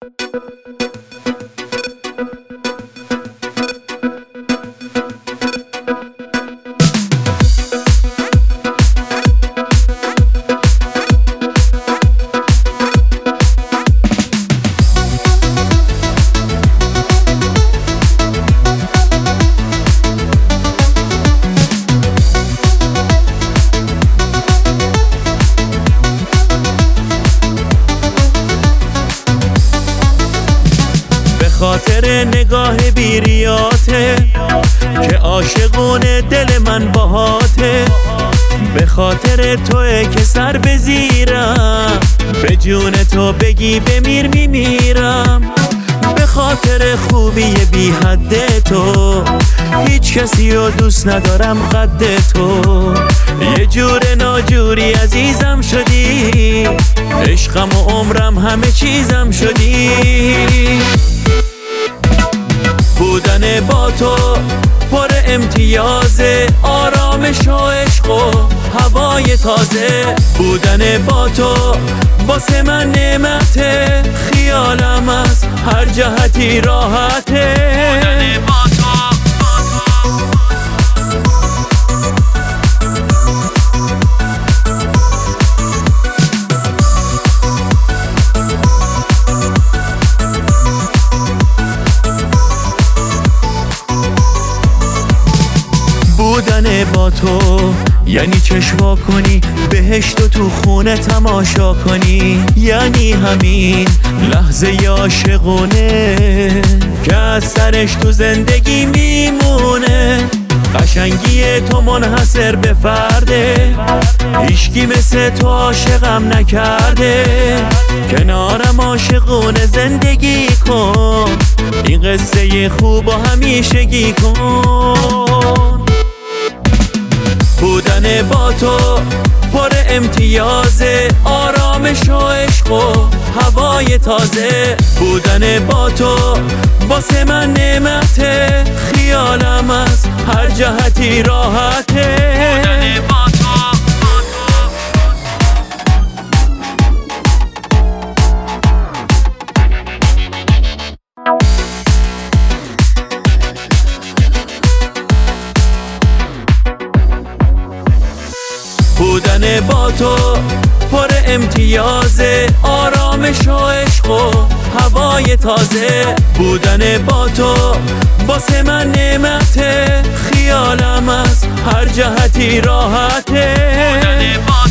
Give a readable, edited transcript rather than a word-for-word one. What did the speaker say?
خاطر نگاه بیریاته که عاشقونه دل من باهاته، به خاطر توه که سر بزیرم، به جون تو بگی بمیر میمیرم، به خاطر خوبی بی حد تو هیچ کسی رو دوست ندارم قد تو، یه جور ناجوری عزیزم شدی، عشقم و عمرم همه چیزم شدی. بودن با تو پر امتیازه، آرامش و عشق و هوای تازه، بودن با تو واسه من نعمته، خیالم از هر جهتی راحته. بودن با تو بودن با تو یعنی چشوا کنی بهشت و تو خونه تماشا کنی، یعنی همین لحظه عاشقونه که از سرش تو زندگی میمونه. قشنگی تو منحصر به فرده، هیچکی مثل تو عاشقم نکرده، کنارم عاشقونه زندگی کن، این قصه خوب و همیشگی کن. بودن با تو پر امتیازه، آرامش و عشق و هوای تازه، بودن با تو واسه من نعمته، خیالم از هر جهتی راحته. بودن با تو بودن با تو پر امتیازه، آرامش و عشق و هوای تازه، بودن با تو واسه من نعمته، خیالم از هر جهتی راحته.